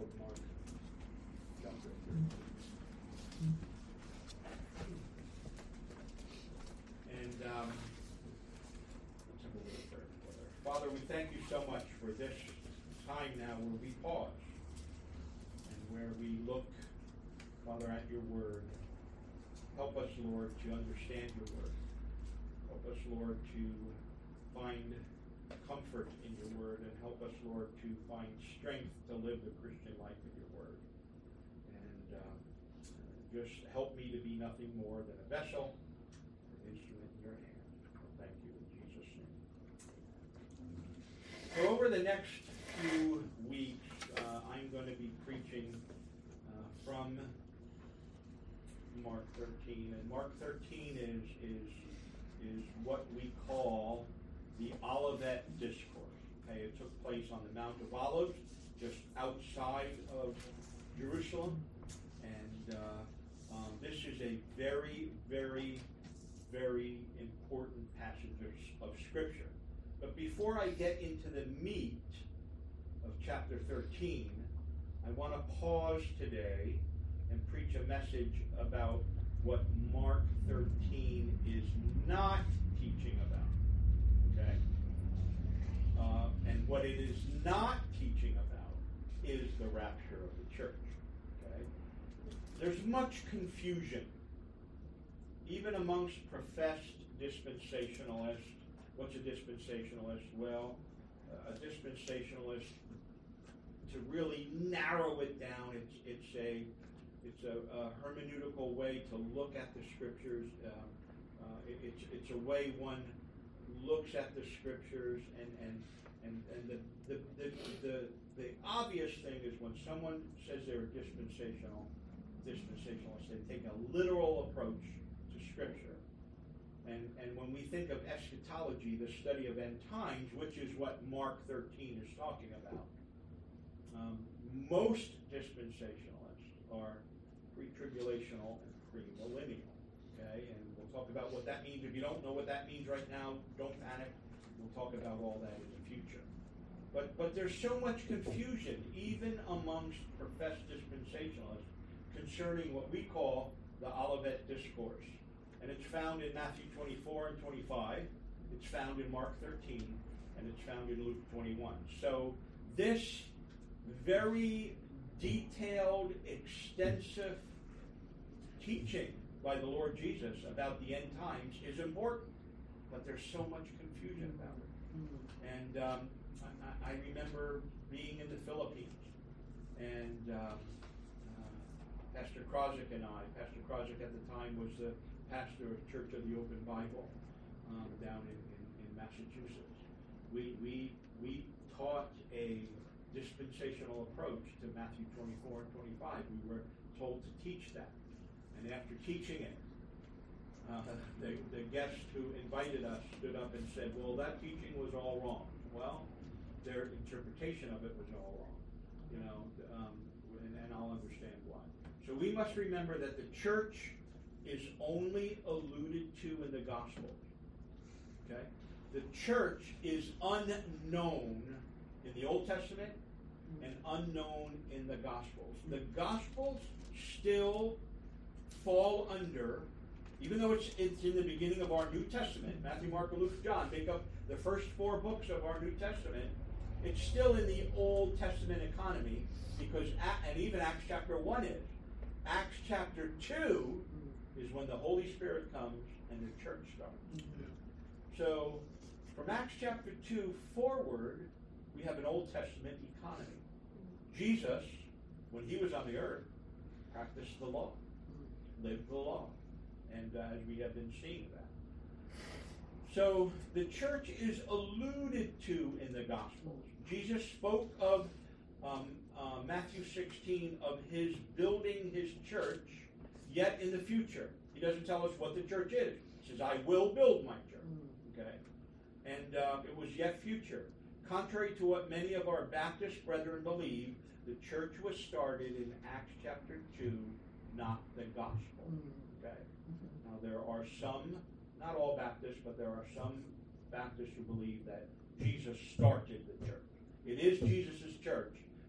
of Mark, chapter 13. And let's have a little prayer together. Father, we thank you so much for this time now where we pause and where we look, Father, at your word. Help us, Lord, to understand your word. Help us, Lord, to find comfort in your word, and help us, Lord, to find strength to live the Christian life in your word. And just help me to be nothing more than a vessel, an instrument in your hand. Thank you in Jesus' name. So over the next few weeks, I'm going to be preaching from Mark 13, and Mark 13 is what we call the Olivet Discourse. Okay, it took place on the Mount of Olives, just outside of Jerusalem, and this is a very, very, very important passage of Scripture. But before I get into the meat of chapter 13, I want to pause today and preach a message about what Mark 13 is not teaching about. Okay? And what it is not teaching about is the rapture of the church. Okay? There's much confusion, even amongst professed dispensationalists. What's a dispensationalist? Well, a dispensationalist, to really narrow it down, it's a hermeneutical way to look at the scriptures. It's a way one looks at the scriptures, and the obvious thing is when someone says they're a dispensationalist, they take a literal approach to scripture. And when we think of eschatology, the study of end times, which is what Mark 13 is talking about, most dispensationalists are pre-tribulational and pre-millennial. Okay, and we'll talk about what that means. If you don't know what that means right now, don't panic. We'll talk about all that in the future. But there's so much confusion, even amongst professed dispensationalists, concerning what we call the Olivet Discourse. And it's found in Matthew 24 and 25. It's found in Mark 13, and it's found in Luke 21. So this very detailed, extensive teaching by the Lord Jesus about the end times is important, but there's so much confusion about it. And I remember being in the Philippines, and Pastor Krosick and Pastor Krosick at the time was the pastor of Church of the Open Bible down in Massachusetts. We taught a dispensational approach to Matthew 24 and 25. We were told to teach that. And after teaching it, the guest who invited us stood up and said, well, that teaching was all wrong. Well, their interpretation of it was all wrong. And I'll understand why. So we must remember that the church is only alluded to in the Gospels. Okay? The church is unknown in the Old Testament and unknown in the Gospels. The Gospels still fall under, even though it's in the beginning of our New Testament, Matthew, Mark, Luke, John make up the first 4 books of our New Testament, it's still in the Old Testament economy, because, and even Acts chapter 1 is. Acts chapter 2 is when the Holy Spirit comes and the church starts. So, from Acts chapter 2 forward, we have an Old Testament economy. Jesus, when he was on the earth, practiced the law, lived the law, and as we have been seeing that. So the church is alluded to in the Gospels. Jesus spoke of Matthew 16 of his building his church, yet in the future. He doesn't tell us what the church is. He says, I will build my church. Okay? And it was yet future. Contrary to what many of our Baptist brethren believe, the church was started in Acts chapter 2, not the gospel. Okay? Now there are some, not all Baptists, but there are some Baptists who believe that Jesus started the church. It is Jesus' church,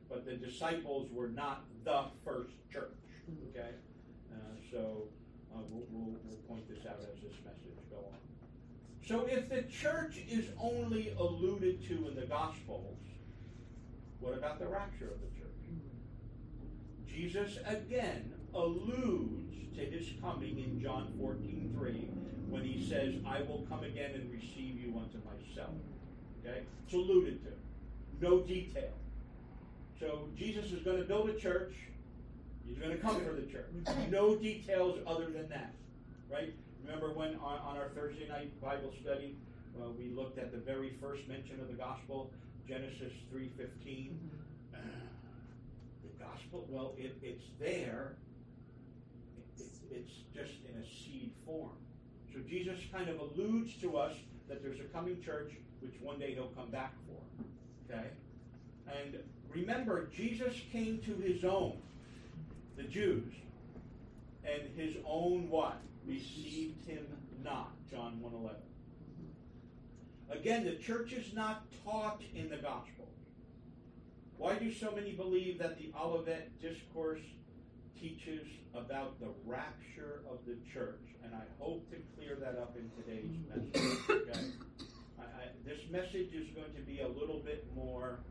but the disciples were not the first church. Okay, so we'll point this out as this message go on. So if the church is only alluded to in the Gospels, what about the rapture of the church? Jesus again alludes to his coming in John 14:3 when he says, I will come again and receive you unto myself. Okay? It's alluded to. No detail. So Jesus is going to build a church. He's going to come for the church. No details other than that. Right? Remember when on our Thursday night Bible study, we looked at the very first mention of the gospel, Genesis 3:15. The gospel, well, it's there. It's just in a seed form. So Jesus kind of alludes to us that there's a coming church, which one day he'll come back for. Okay? And remember, Jesus came to his own, the Jews, and his own what? Received him not. John 1:11. Again, the church is not taught in the gospel. Why do so many believe that the Olivet Discourse teaches about the rapture of the church? And I hope to clear that up in today's message. Okay? This message is going to be a little bit more,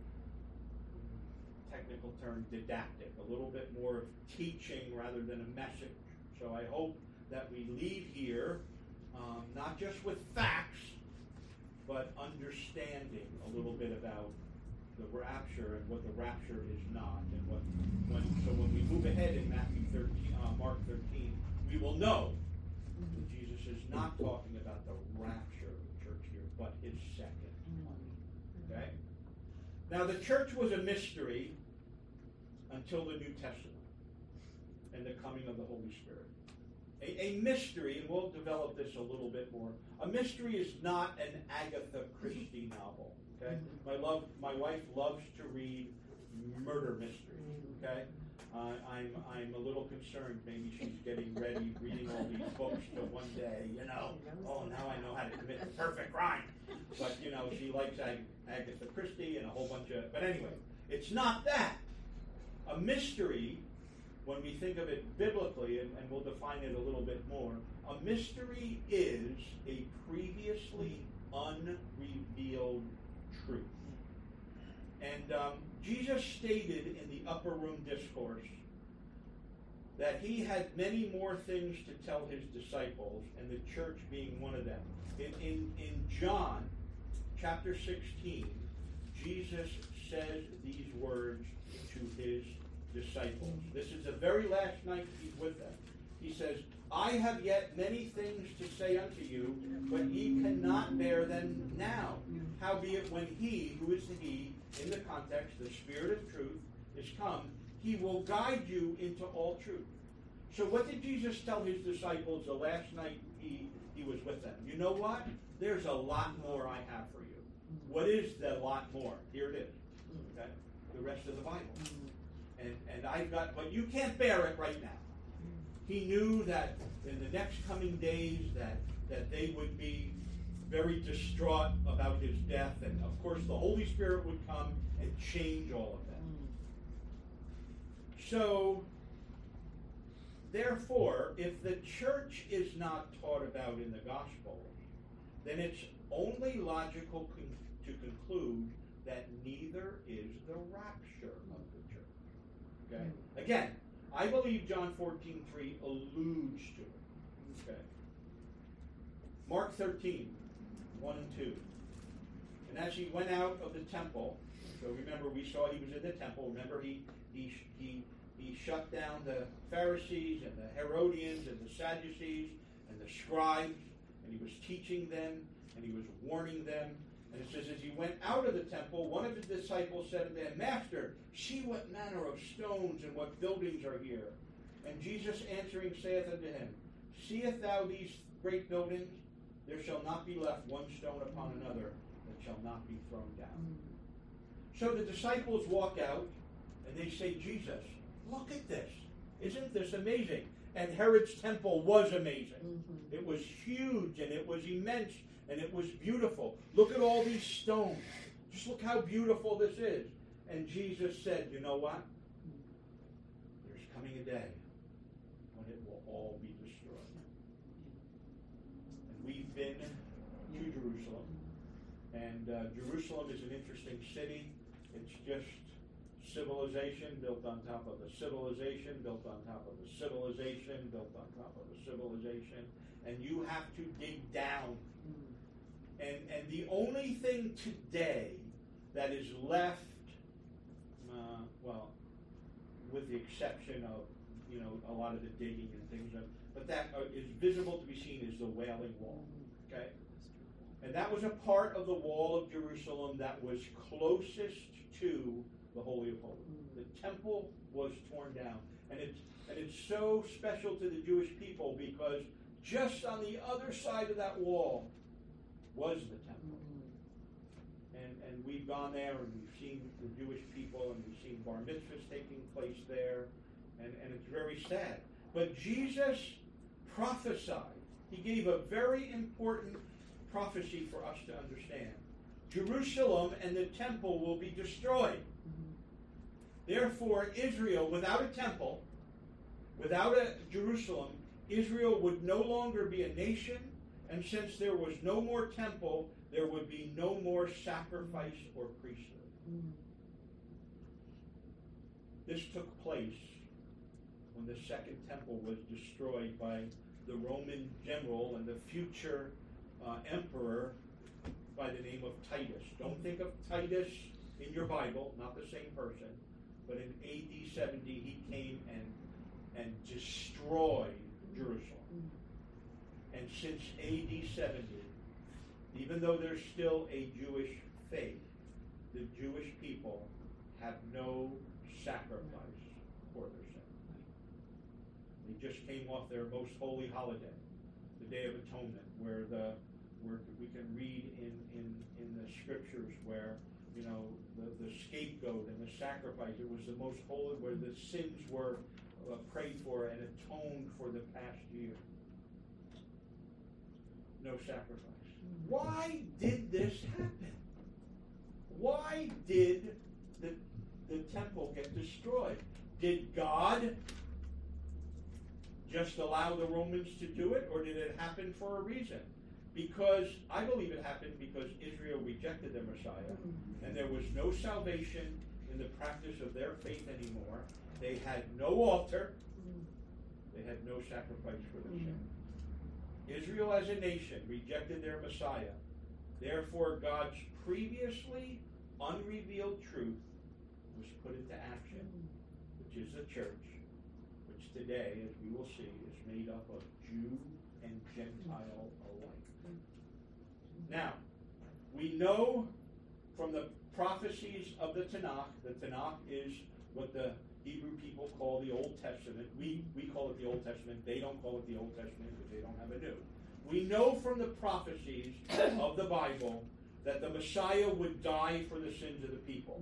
technical term, didactic, a little bit more of teaching rather than a message. So I hope that we leave here not just with facts, but understanding a little bit about the rapture and what the rapture is not, and so when we move ahead in Mark 13, we will know that Jesus is not talking about the rapture of the church here, but his second coming. Okay? Now the church was a mystery until the New Testament and the coming of the Holy Spirit. A mystery, and we'll develop this a little bit more. A mystery is not an Agatha Christie novel. Okay, my wife loves to read murder mysteries. Okay, I'm a little concerned. Maybe she's getting ready, reading all these books to one day. Oh, now I know how to commit the perfect crime. But she likes Agatha Christie and a whole bunch of. But anyway, it's not that. A mystery, when we think of it biblically, and we'll define it a little bit more, a mystery is a previously unrevealed truth. And Jesus stated in the Upper Room Discourse that he had many more things to tell his disciples, and the church being one of them. In John chapter 16, Jesus says these words to his disciples. This is the very last night he's with them. He says, I have yet many things to say unto you, but ye cannot bear them now. Howbeit when he, who is the he, in the context, the Spirit of truth, is come, he will guide you into all truth. So what did Jesus tell his disciples the last night he was with them? You know what? There's a lot more I have for you. What is the lot more? Here it is. Okay? The rest of the Bible. And I've got, but you can't bear it right now. He knew that in the next coming days that they would be very distraught about his death, and of course the Holy Spirit would come and change all of that. So, therefore, if the church is not taught about in the Gospels, then it's only logical to conclude that neither is the rapture of the church. Okay? Again, I believe John 14:3 alludes to it. Okay? Mark 13, 1 and 2. And as he went out of the temple, so remember we saw he was in the temple. Remember he shut down the Pharisees and the Herodians and the Sadducees and the scribes, and he was teaching them and he was warning them. And it says, as he went out of the temple, one of his disciples said unto him, Master, see what manner of stones and what buildings are here. And Jesus answering saith unto him, Seest thou these great buildings? There shall not be left one stone upon another that shall not be thrown down. So the disciples walk out and they say, Jesus, look at this. Isn't this amazing? And Herod's temple was amazing. It was huge and it was immense. And it was beautiful. Look at all these stones. Just look how beautiful this is. And Jesus said, you know what? There's coming a day when it will all be destroyed. And we've been to Jerusalem. And Jerusalem is an interesting city. It's just civilization built on top of a civilization, built on top of a civilization, built on top of a civilization. And you have to dig down. And the only thing today that is left, well, with the exception of, a lot of the digging and things, but that is visible to be seen is the Wailing Wall. Okay? And that was a part of the wall of Jerusalem that was closest to the Holy of Holies. The temple was torn down. And it's so special to the Jewish people because just on the other side of that wall was the temple. And we've gone there and we've seen the Jewish people and we've seen bar mitzvahs taking place there. And it's very sad. But Jesus prophesied. He gave a very important prophecy for us to understand. Jerusalem and the temple will be destroyed. Therefore, Israel, without a temple, without a Jerusalem, Israel would no longer be a nation, and since there was no more temple, there would be no more sacrifice or priesthood. This took place when the second temple was destroyed by the Roman general and the future emperor by the name of Titus. Don't think of Titus in your Bible, not the same person, but in AD 70 he came and destroyed Jerusalem. And since AD 70, even though there's still a Jewish faith, the Jewish people have no sacrifice for their sin. They just came off their most holy holiday, the Day of Atonement, where we can read in the scriptures where the scapegoat and the sacrifice, it was the most holy, where the sins were prayed for and atoned for the past year. No sacrifice. Why did this happen? Why did the temple get destroyed? Did God just allow the Romans to do it, or did it happen for a reason? Because I believe it happened because Israel rejected their Messiah, and there was no salvation in the practice of their faith anymore. They had no altar. They had no sacrifice for their sin. Israel as a nation rejected their Messiah. Therefore, God's previously unrevealed truth was put into action, which is the church, which today, as we will see, is made up of Jew and Gentile alike. Now, we know from the prophecies of the Tanakh is what the Hebrew people call the Old Testament. We call it the Old Testament. They don't call it the Old Testament because they don't have a new. We know from the prophecies of the Bible that the Messiah would die for the sins of the people.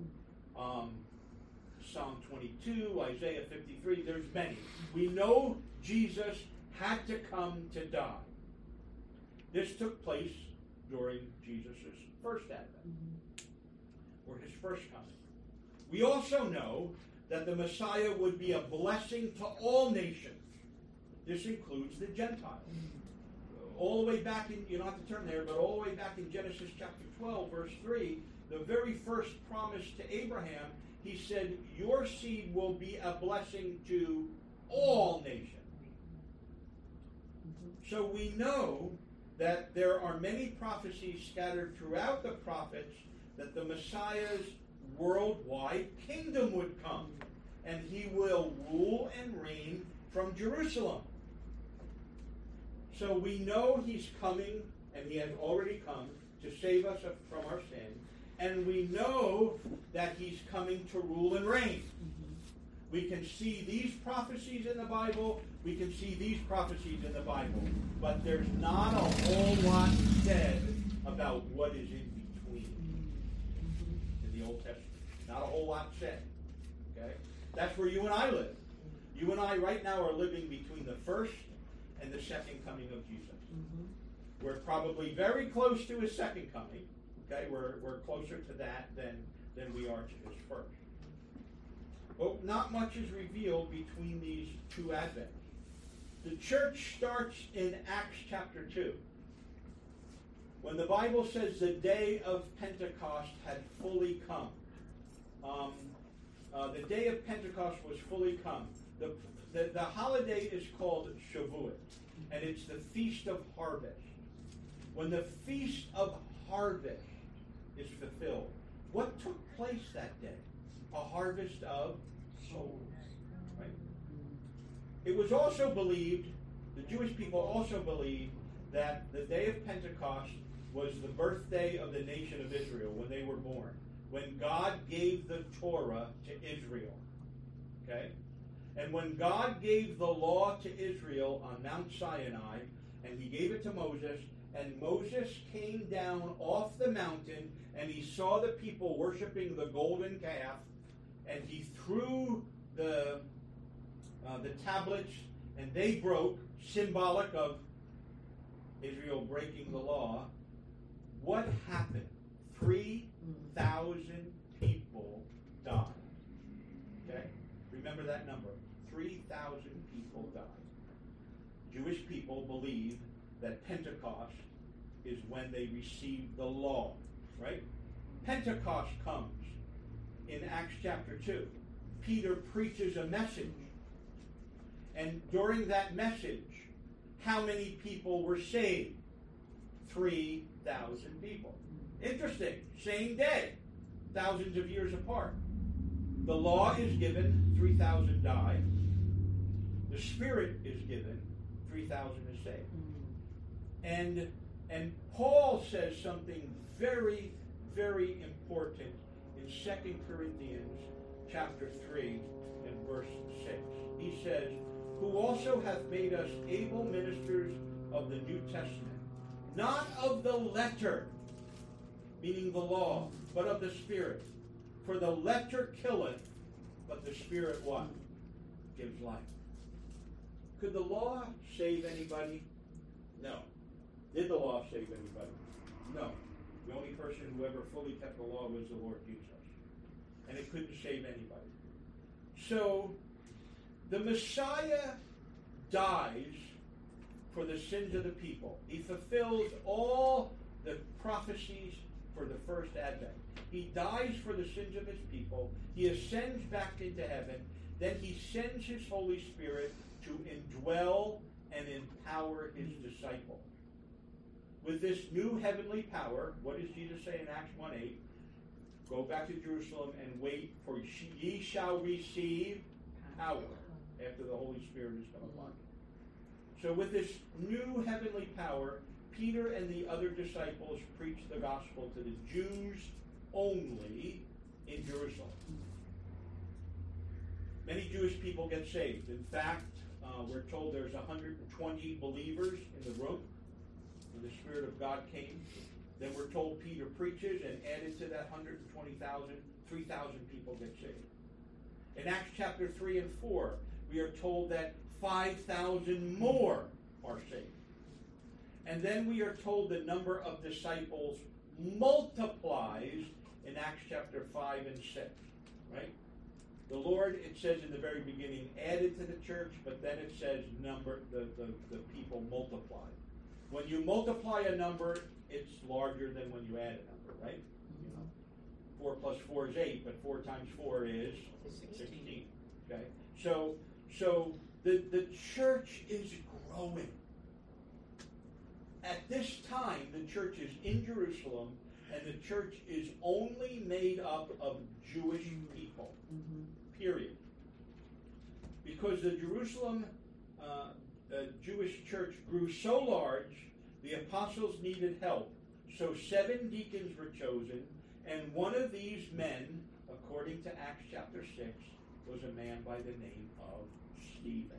Psalm 22, Isaiah 53, there's many. We know Jesus had to come to die. This took place during Jesus' first advent, or his first coming. We also know that the Messiah would be a blessing to all nations. This includes the Gentiles. All the way back in, you don't have to turn there, but all the way back in Genesis chapter 12, verse 3, the very first promise to Abraham, he said, your seed will be a blessing to all nations. So we know that there are many prophecies scattered throughout the prophets that the Messiah's worldwide kingdom would come, and he will rule and reign from Jerusalem. So we know he's coming, and he has already come to save us from our sin, and we know that he's coming to rule and reign. We can see these prophecies in the Bible, we can see these prophecies in the Bible, but there's not a whole lot said about what is in between in the Old Testament. Not a whole lot said. Okay? That's where you and I live. You and I right now are living between the first and the second coming of Jesus. We're probably very close to his second coming. Okay? We're closer to that than than we are to his first. Well, not much is revealed between these two advents. The church starts in Acts chapter 2. When the Bible says the day of Pentecost had fully come. The day of Pentecost was fully come. The holiday is called Shavuot, and it's the Feast of Harvest. When the Feast of Harvest is fulfilled, what took place that day? A harvest of souls. Right? It was also believed, the Jewish people also believed, that the day of Pentecost was the birthday of the nation of Israel, when they were born, when God gave the Torah to Israel. Okay? And when God gave the law to Israel on Mount Sinai, and he gave it to Moses, and Moses came down off the mountain, and he saw the people worshiping the golden calf, and he threw the tablets, and they broke, symbolic of Israel breaking the law. What happened? 3,000 people died. Okay? Remember that number. 3,000 people died. Jewish people believe that Pentecost is when they received the law. Right? Pentecost comes in Acts chapter 2. Peter preaches a message. And during that message, how many people were saved? 3,000 people. Interesting. Same day. Thousands of years apart. The law is given, 3,000 die. The Spirit is given, 3,000 is saved. And Paul says something very, very important in 2 Corinthians chapter 3 and verse 6. He says, who also hath made us able ministers of the New Testament, not of the letter, meaning the law, but of the Spirit. For the letter killeth, but the Spirit what? Gives life. Could the law save anybody? No. Did the law save anybody? No. The only person who ever fully kept the law was the Lord Jesus. And it couldn't save anybody. So, the Messiah dies for the sins of the people. He fulfills all the prophecies for the first advent. He dies for the sins of his people. He ascends back into heaven. Then he sends his Holy Spirit to indwell and empower his disciples. With this new heavenly power, what does Jesus say in Acts 1:8? Go back to Jerusalem and wait, for ye shall receive power after the Holy Spirit has come upon you. So with this new heavenly power, Peter and the other disciples preached the gospel to the Jews only in Jerusalem. Many Jewish people get saved. In fact, we're told there's 120 believers in the room when the Spirit of God came. Then we're told Peter preaches, and added to that 120,000, 3,000 people get saved. In Acts chapter 3 and 4, we are told that 5,000 more are saved. And then we are told the number of disciples multiplies in Acts chapter 5 and 6. Right? The Lord, it says in the very beginning, added to the church, but then it says the people multiplied. When you multiply a number, it's larger than when you add a number, right? You know, 4 plus 4 is 8, but 4 times 4 is 16. Okay? So the church is growing. At this time, the church is in Jerusalem, and the church is only made up of Jewish people. Period. Because the Jerusalem Jewish church grew so large, the apostles needed help. So 7 deacons were chosen, and one of these men, according to Acts chapter 6, was a man by the name of Stephen.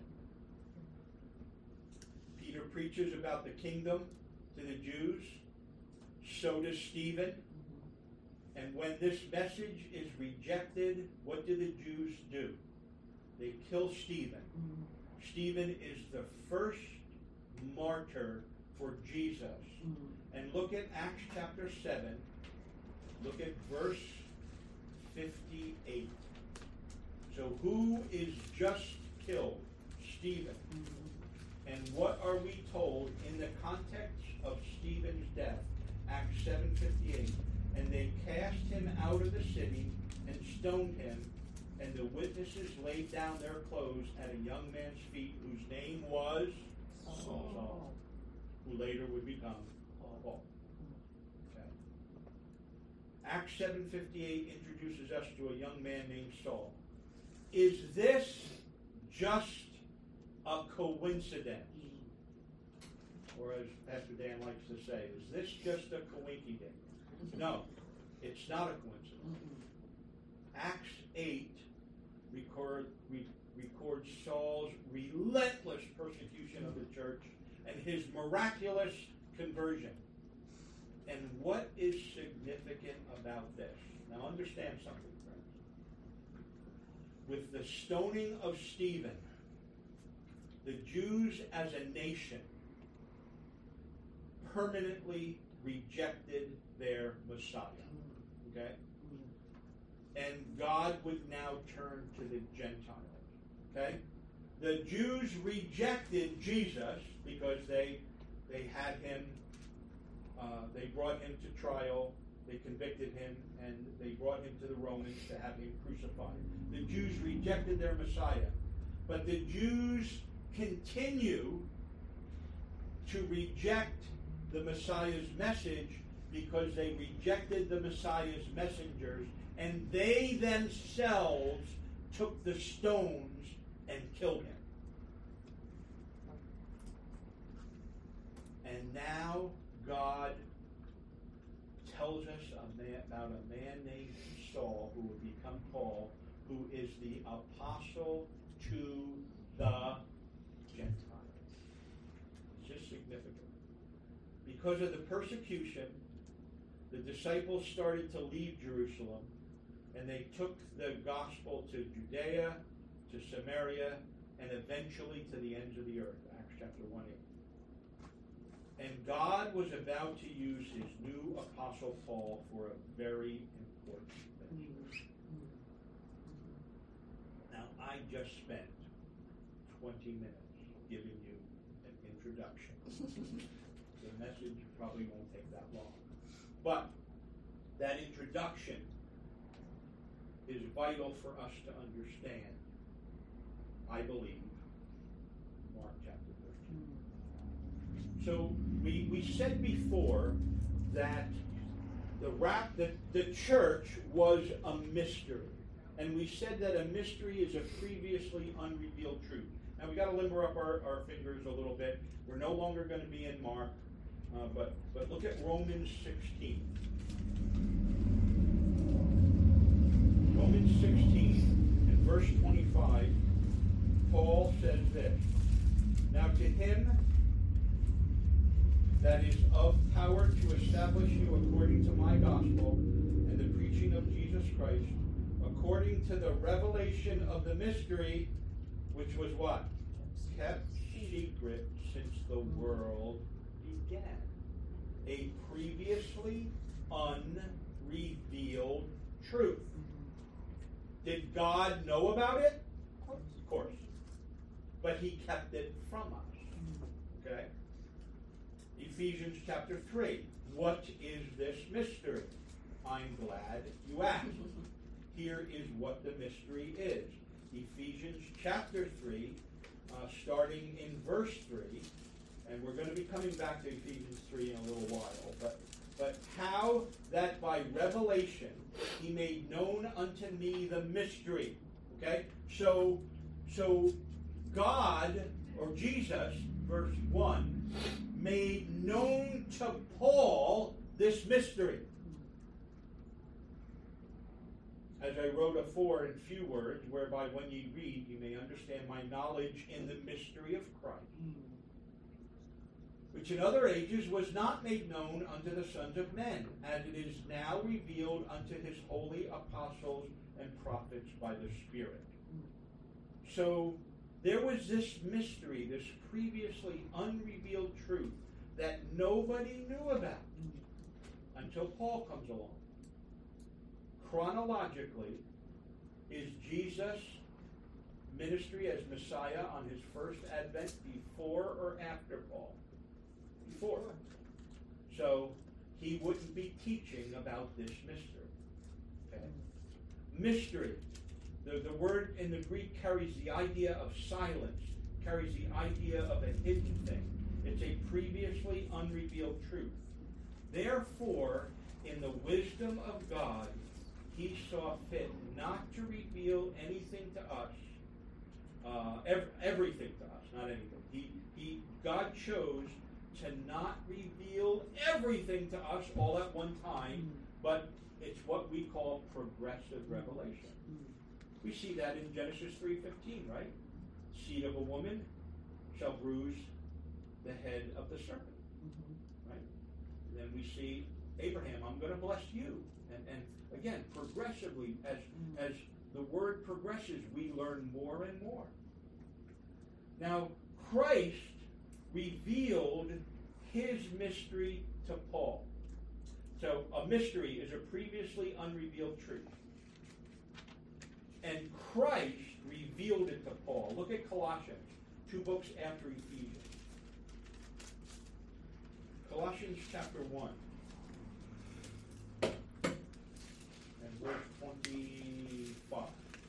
Peter preaches about the kingdom to the Jews. So does Stephen. And when this message is rejected, what do the Jews do? They kill Stephen. Stephen is the first martyr for Jesus. And look at Acts chapter 7. Look at verse 758. So who is just killed? Stephen. And what are we told in the context of Stephen's death? Acts 7:58. And they cast him out of the city and stoned him, and the witnesses laid down their clothes at a young man's feet whose name was Saul, who later would become Paul. Okay. Acts 7:58 introduces us to a young man named Saul. Is this just a coincidence? Or as Pastor Dan likes to say, is this just a coinky-dink? No, it's not a coincidence. Acts 8 records Saul's relentless persecution of the church and his miraculous conversion. And what is significant about this? Now understand something, friends. With the stoning of Stephen, the Jews as a nation permanently rejected their Messiah. Okay? And God would now turn to the Gentiles. Okay? The Jews rejected Jesus because they had him, they brought him to trial, they convicted him, and they brought him to the Romans to have him crucified. The Jews rejected their Messiah. But the Jews continue to reject the Messiah's message because they rejected the Messiah's messengers, and they themselves took the stones and killed him. And now God tells us about a man named Saul who will become Paul, who is the apostle to the Gentiles. It's just significant. Because of the persecution, the disciples started to leave Jerusalem, and they took the gospel to Judea, to Samaria, and eventually to the ends of the earth. Acts chapter 1:8. And God was about to use his new apostle Paul for a very important thing. Now, I just spent 20 minutes giving you an introduction. The message probably won't take that long. But that introduction is vital for us to understand, I believe, Mark chapter 13. So we said before that the church was a mystery. And we said that a mystery is a previously unrevealed truth. Now we got to limber up our fingers a little bit. We're no longer going to be in Mark. But look at Romans 16. Romans 16 and verse 25, Paul says this. Now to him that is of power to establish you according to my gospel and the preaching of Jesus Christ, according to the revelation of the mystery, which was what? Kept secret since the world began. A previously unrevealed truth. Did God know about it? Of course. But he kept it from us. Okay? Ephesians chapter 3. What is this mystery? I'm glad you asked. Here is what the mystery is. Ephesians chapter 3, starting in verse 3. And we're going to be coming back to Ephesians 3 in a little while. But how that by revelation he made known unto me the mystery. Okay? So God, or Jesus, verse 1, made known to Paul this mystery. As I wrote afore in few words, whereby when ye read, you may understand my knowledge in the mystery of Christ, which in other ages was not made known unto the sons of men, as it is now revealed unto his holy apostles and prophets by the Spirit. So there was this mystery, this previously unrevealed truth that nobody knew about until Paul comes along. chronologically, is Jesus' ministry as Messiah on his first advent before or after Paul? Before. So he wouldn't be teaching about this mystery. Okay? Mystery. The word in the Greek carries the idea of silence, carries the idea of a hidden thing. It's a previously unrevealed truth. Therefore, in the wisdom of God, he saw fit not to reveal anything to us, everything to us, not anything. God chose to not reveal everything to us all at one time, but it's what we call progressive revelation. We see that in Genesis 3:15, right? Seed of a woman shall bruise the head of the serpent, right? And then we see Abraham, I'm going to bless you. And again, progressively, as the word progresses, we learn more and more. Now, Christ revealed his mystery to Paul. So a mystery is a previously unrevealed truth. And Christ revealed it to Paul. Look at Colossians, 2 books after Ephesians. Colossians chapter 1. And verse 25.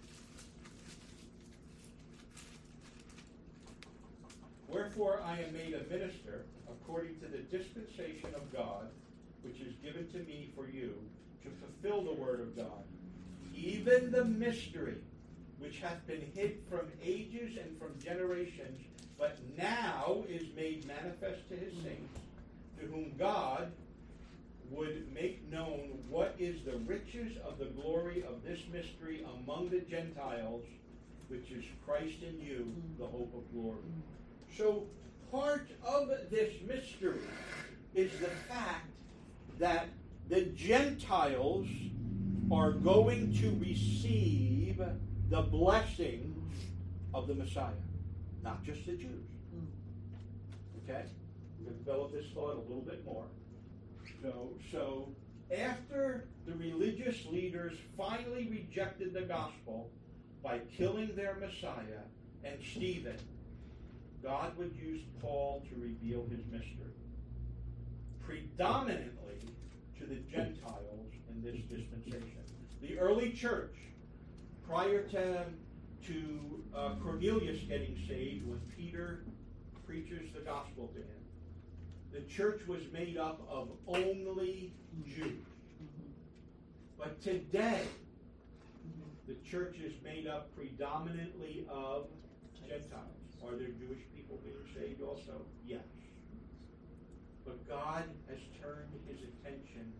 Wherefore I am made a minister according to the dispensation of God, which is given to me for you, to fulfill the word of God, even the mystery which hath been hid from ages and from generations, but now is made manifest to his saints, to whom God would make known what is the riches of the glory of this mystery among the Gentiles, which is Christ in you, the hope of glory. So part of this mystery is the fact that the Gentiles are going to receive the blessing of the Messiah, not just the Jews. Okay? We're going to develop this thought a little bit more. So after the religious leaders finally rejected the gospel by killing their Messiah and Stephen, God would use Paul to reveal his mystery, predominantly to the Gentiles in this dispensation. The early church, prior to Cornelius getting saved, when Peter preaches the gospel to him, the church was made up of only Jews. But today, the church is made up predominantly of Gentiles. Are there Jewish people being saved also? Yes. But God has turned his attention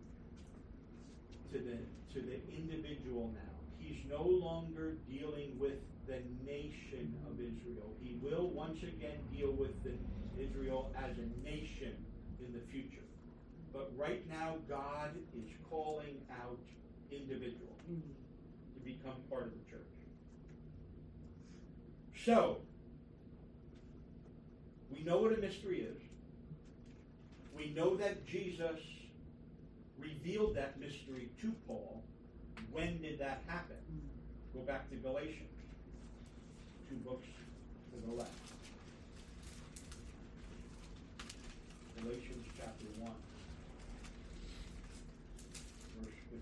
to the individual now. He's no longer dealing with the nation of Israel. He will once again deal with Israel as a nation in the future. But right now, God is calling out individuals to become part of the church. So, we know what a mystery is. We know that Jesus revealed that mystery to Paul. When did that happen? Go back to Galatians. 2 books to the left. Galatians chapter 1, verse 15.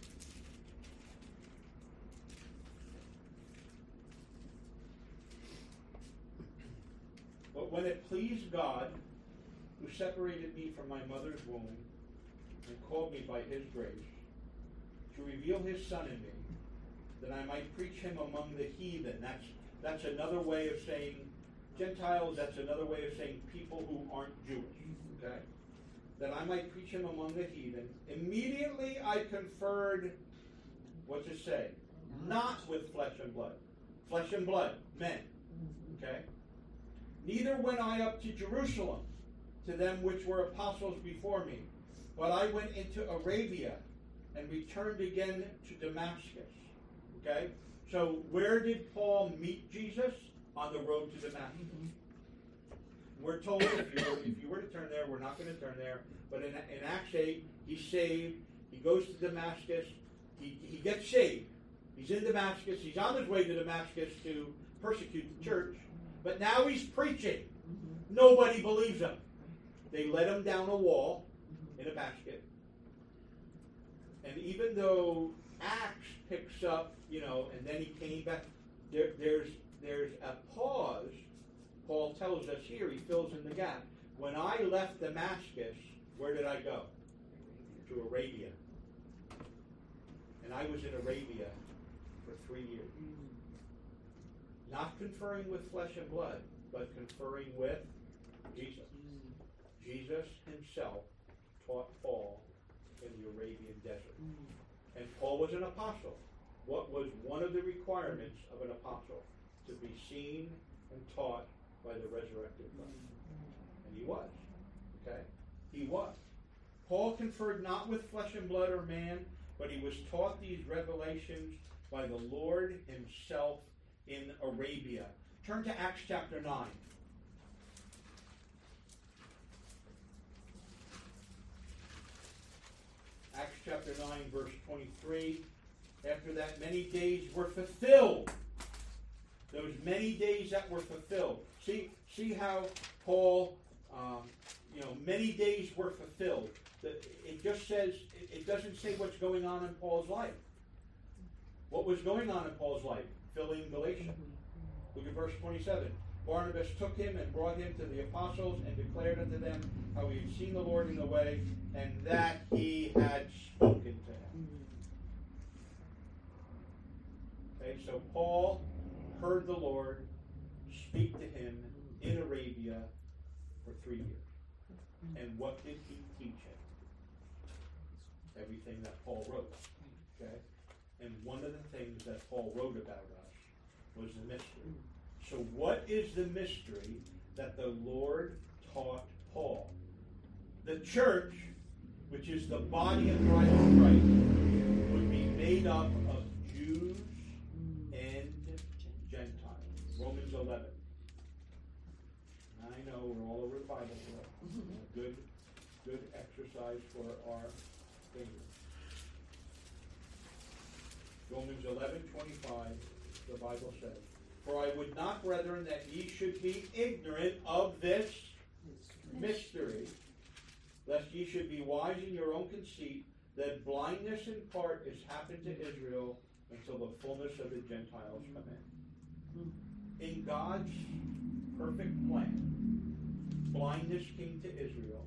But when it pleased God, who separated me from my mother's womb and called me by his grace, to reveal his Son in me, that I might preach him among the heathen. That's another way of saying Gentiles. That's another way of saying people who aren't Jewish. Okay? That I might preach him among the heathen. Immediately I conferred, what's it say? Not with flesh and blood. Flesh and blood, men. Okay? Neither went I up to Jerusalem to them which were apostles before me, but I went into Arabia and returned again to Damascus. Okay? So where did Paul meet Jesus? On the road to Damascus. We're told, if you were to turn there, we're not going to turn there, but in Acts 8, he's saved, he goes to Damascus, he gets saved. He's in Damascus. He's on his way to Damascus to persecute the church. But now he's preaching. Nobody believes him. They let him down a wall in a basket. And even though Acts picks up, and then he came back, there's a pause. Paul tells us here, he fills in the gap. When I left Damascus, where did I go? To Arabia. And I was in Arabia for 3 years. Not conferring with flesh and blood, but conferring with Jesus. Jesus himself taught Paul in the Arabian desert. And Paul was an apostle. What was one of the requirements of an apostle? To be seen and taught by the resurrected Christ. And he was. Okay? He was. Paul conferred not with flesh and blood or man, but he was taught these revelations by the Lord himself in Arabia. Turn to Acts chapter 9. Acts chapter 9, verse 23. After that, many days were fulfilled. Those many days that were fulfilled. See how Paul, many days were fulfilled. It just says, it doesn't say what's going on in Paul's life. What was going on in Paul's life? Filling Galatia. Look at verse 27. Barnabas took him and brought him to the apostles and declared unto them how he had seen the Lord in the way and that he had spoken to him. Okay, so Paul heard the Lord speak to him in Arabia for 3 years. And what did he teach him? Everything that Paul wrote. Okay? And one of the things that Paul wrote about us was the mystery. So what is the mystery that the Lord taught Paul? The church, which is the body and bride of Christ, would be made up of Jews and Gentiles. Romans 11. I know we're all over the Bible today. Good exercise for our fingers. Romans 11:25, the Bible says, "For I would not, brethren, that ye should be ignorant of this mystery, lest ye should be wise in your own conceit, that blindness in part is happened to Israel until the fullness of the Gentiles come in." In God's perfect plan, blindness came to Israel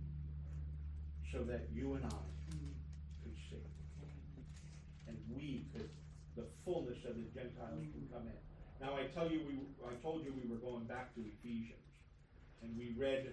so that you and I could see. And the fullness of the Gentiles can come in. Now I told you we were going back to Ephesians, and we read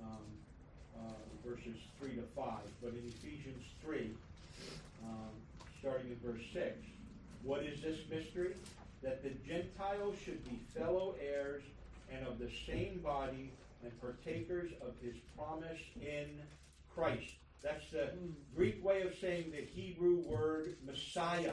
verses 3 to 5. But in Ephesians 3, starting in verse 6, what is this mystery? That the Gentiles should be fellow heirs and of the same body and partakers of his promise in Christ. That's the Greek way of saying the Hebrew word Messiah.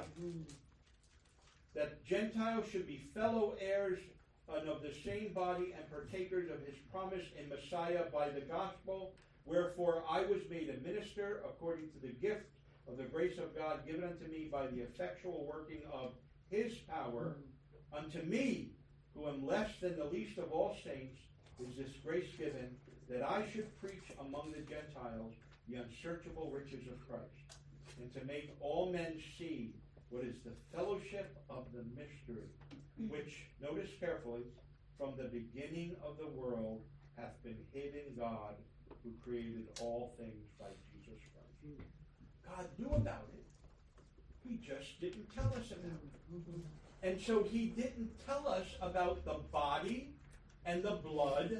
That Gentiles should be fellow heirs and of the same body and partakers of his promise in Messiah by the gospel. Wherefore I was made a minister according to the gift of the grace of God given unto me by the effectual working of his power. Unto me, who am less than the least of all saints, is this grace given, that I should preach among the Gentiles the unsearchable riches of Christ, and to make all men see what is the fellowship of the mystery, which, notice carefully, from the beginning of the world hath been hid in God, who created all things by Jesus Christ. God knew about it. He just didn't tell us about it. And so he didn't tell us about the body and the blood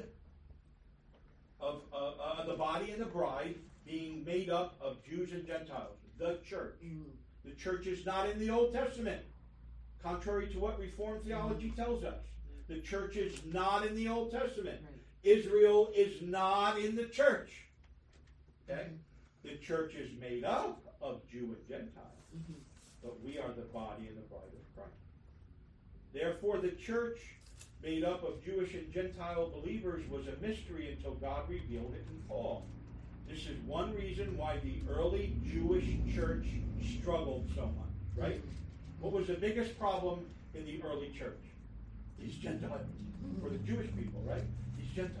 of the body and the bride being made up of Jews and Gentiles, the church. The church is not in the Old Testament, contrary to what Reformed theology tells us. The church is not in the Old Testament. Israel is not in the church. Okay? The church is made up of Jew and Gentile, but we are the body and the bride of Christ. Therefore, the church made up of Jewish and Gentile believers was a mystery until God revealed it in Paul. This is one reason why the early Jewish church struggled so much. right? What was the biggest problem in the early church? These Gentiles, or the Jewish people, right? These Gentiles.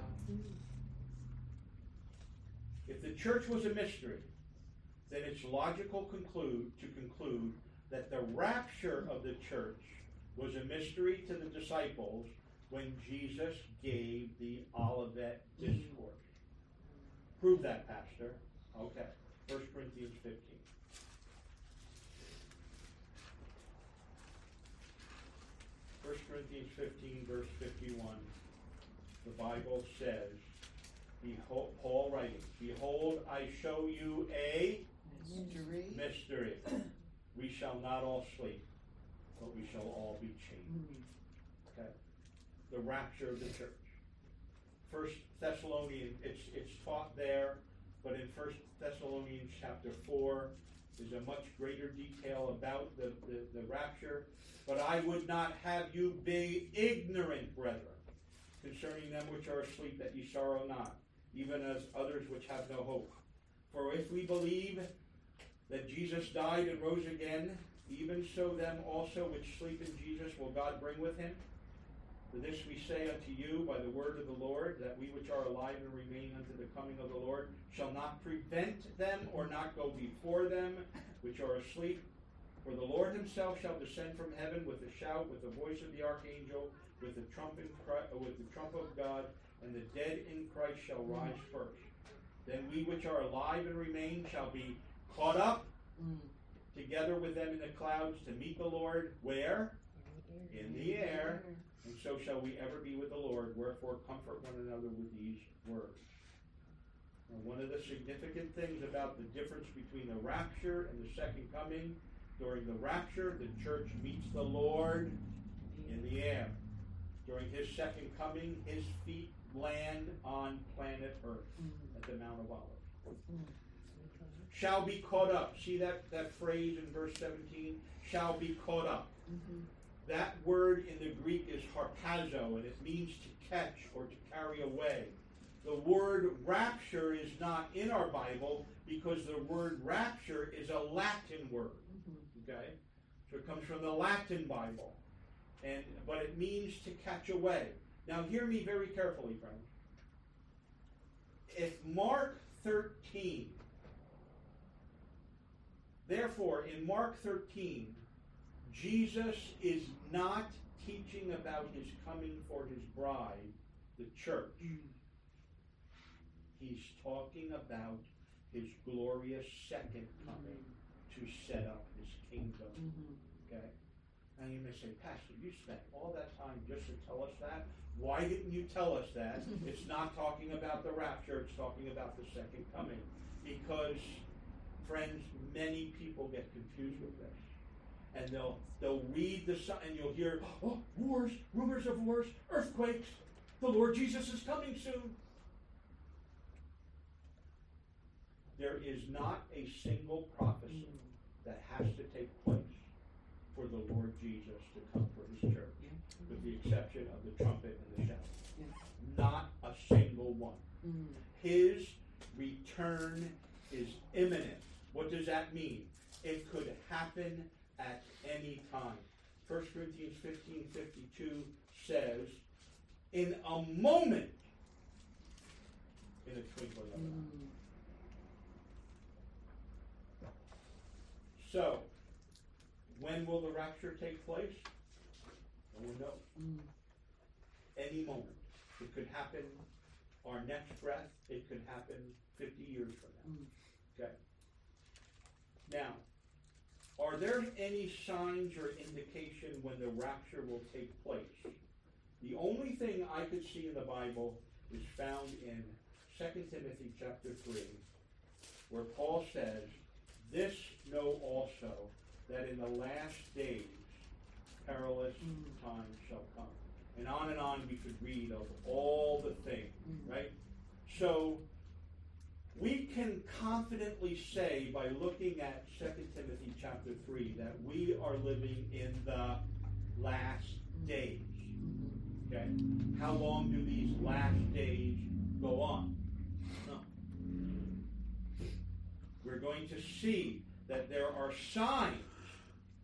If the church was a mystery, then it's logical to conclude that the rapture of the church was a mystery to the disciples when Jesus gave the Olivet Discourse. Prove that, Pastor. Okay. 1 Corinthians 15. 1 Corinthians 15, verse 51. The Bible says, behold, Paul writing, behold, I show you a mystery. We shall not all sleep, but we shall all be changed. Okay. The rapture of the church. 1 Thessalonians, it's taught there, but in 1 Thessalonians chapter 4, there's a much greater detail about the rapture. But I would not have you be ignorant, brethren, concerning them which are asleep, that ye sorrow not, even as others which have no hope. For if we believe that Jesus died and rose again, even so them also which sleep in Jesus will God bring with him. For this we say unto you by the word of the Lord, that we which are alive and remain unto the coming of the Lord shall not prevent them or not go before them which are asleep. For the Lord himself shall descend from heaven with a shout, with the voice of the archangel, with the trump of God, and the dead in Christ shall rise first. Then we which are alive and remain shall be caught up together with them in the clouds to meet the Lord. Where? In the air. And so shall we ever be with the Lord. Wherefore comfort one another with these words. And one of the significant things about the difference between the rapture and the second coming, during the rapture, the church meets the Lord in the air. During his second coming, his feet land on planet Earth at the Mount of Olives. Shall be caught up. See that phrase in verse 17? Shall be caught up. That word in the Greek is harpazo, and it means to catch or to carry away. The word rapture is not in our Bible because the word rapture is a Latin word. Okay? So it comes from the Latin Bible. But it means to catch away. Now hear me very carefully, friends. If Mark 13, therefore in Mark 13, Jesus is not teaching about his coming for his bride, the church. He's talking about his glorious second coming to set up his kingdom. Okay? Now you may say, Pastor, you spent all that time just to tell us that. Why didn't you tell us that? It's not talking about the rapture, it's talking about the second coming. Because, friends, many people get confused with this. And they'll read the sign, and you'll hear, oh, wars, rumors of wars, earthquakes, the Lord Jesus is coming soon. There is not a single prophecy that has to take place for the Lord Jesus to come for his church, with the exception of the trumpet and the shout. Not a single one. His return is imminent. What does that mean? It could happen at any time. 1 Corinthians 15:52 says, in a moment, in a twinkling of an eye. So, when will the rapture take place? No one knows. Any moment. It could happen our next breath. It could happen 50 years from now. Okay. Now, are there any signs or indication when the rapture will take place? The only thing I could see in the Bible is found in 2 Timothy chapter 3, where Paul says, this know also, that in the last days perilous times shall come. And on we could read of all the things, right? So we can confidently say by looking at 2 Timothy chapter 3 that we are living in the last days. Okay? How long do these last days go on? No. We're going to see that there are signs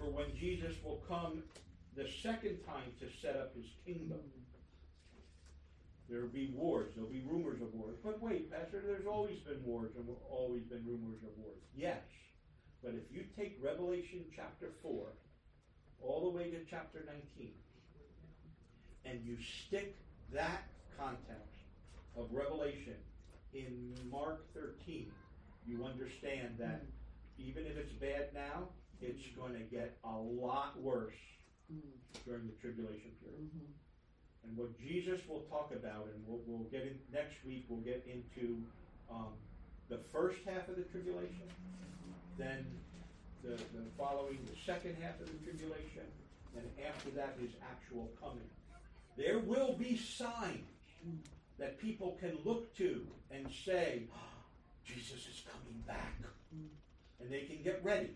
for when Jesus will come the second time to set up his kingdom. There will be wars. There will be rumors of wars. But wait, Pastor, there's always been wars and always been rumors of wars. Yes. But if you take Revelation chapter 4 all the way to chapter 19 and you stick that context of Revelation in Mark 13, you understand that even if it's bad now, it's going to get a lot worse during the tribulation period. And what Jesus will talk about, and we'll get in next week, we'll get into the first half of the tribulation, then the following the second half of the tribulation, and after that his actual coming. There will be signs that people can look to and say, oh, Jesus is coming back. And they can get ready.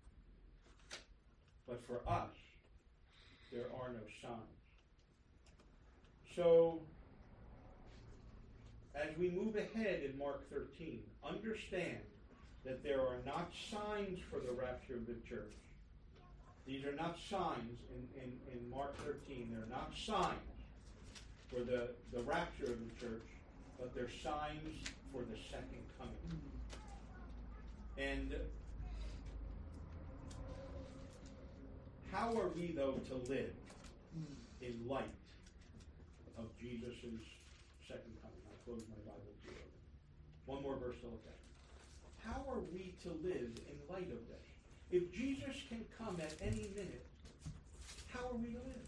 But for us, there are no signs. So, as we move ahead in Mark 13, understand that there are not signs for the rapture of the church. These are not signs in Mark 13. They're not signs for the rapture of the church, but they're signs for the second coming. And how are we, though, to live in light of Jesus' second coming? I'll close my Bible to you. One more verse to look at. How are we to live in light of this? If Jesus can come at any minute, how are we to live?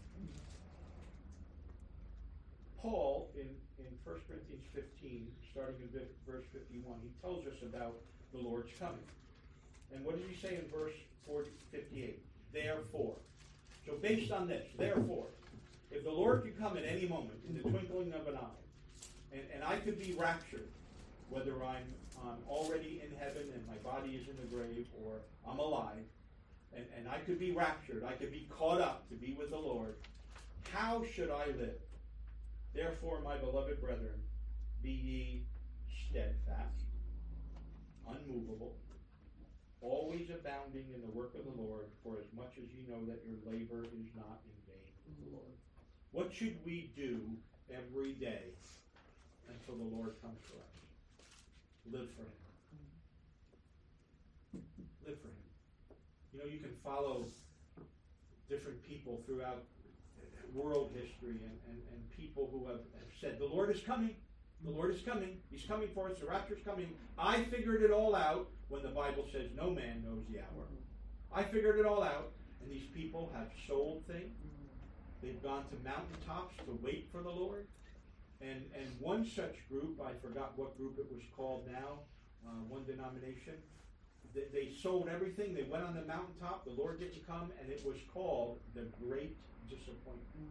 Paul, in 1 Corinthians 15, starting in verse 51, he tells us about the Lord's coming. And what does he say in verse 58? Therefore. So based on this, therefore, if the Lord could come at any moment, in the twinkling of an eye, and I could be raptured, whether I'm already in heaven and my body is in the grave, or I'm alive, and I could be raptured, I could be caught up to be with the Lord, how should I live? Therefore, my beloved brethren, be ye steadfast, unmovable, always abounding in the work of the Lord, for as much as ye know that your labor is not in vain with the Lord. What should we do every day until the Lord comes for us? Live for him. Live for him. You know, you can follow different people throughout world history and people who have said, the Lord is coming. The Lord is coming. He's coming for us. The rapture's coming. I figured it all out, when the Bible says no man knows the hour. I figured it all out. And these people have sold things. They've gone to mountaintops to wait for the Lord. And one such group, I forgot what group it was called now, one denomination, they sold everything. They went on the mountaintop. The Lord didn't come, and it was called the Great Disappointment.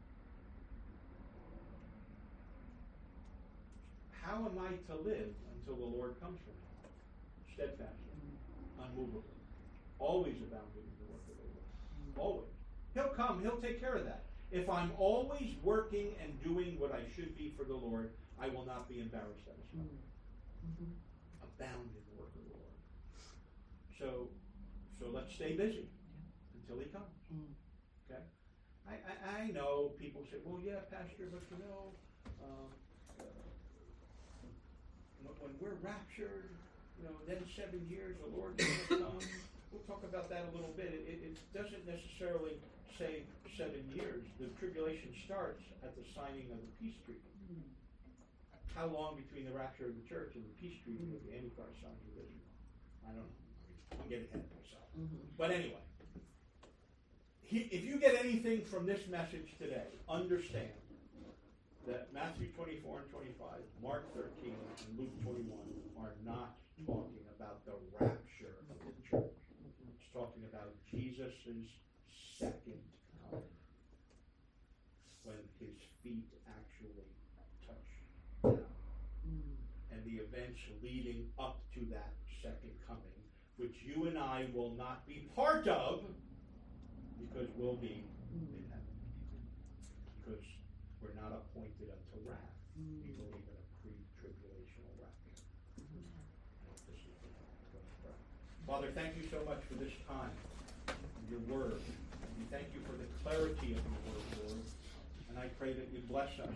How am I to live until the Lord comes for me? Steadfastly, unmovable, always abounding in the work of the Lord. Always. He'll come. He'll take care of that. If I'm always working and doing what I should be for the Lord, I will not be embarrassed at his coming. Abound in the work of the Lord. So let's stay busy until he comes. Okay? I know people say, well, yeah, Pastor, but you know, when we're raptured, you know, then 7 years, the Lord is going to come. We'll talk about that a little bit. It doesn't necessarily say 7 years. The tribulation starts at the signing of the peace treaty. How long between the rapture of the church and the peace treaty of the Antichrist signs with Israel? I don't know. I'm getting ahead of myself. But anyway, if you get anything from this message today, understand that Matthew 24 and 25, Mark 13, and Luke 21 are not talking about the rapture of the church. It's talking about Jesus' second coming, when his feet actually touch down. And the events leading up to that second coming, which you and I will not be part of, because we'll be in heaven. Because we're not appointed unto wrath. We believe in a pre-tribulational rapture. Father, thank you so much for this time. your word. We thank you for the clarity of your word, Lord. And I pray that you bless us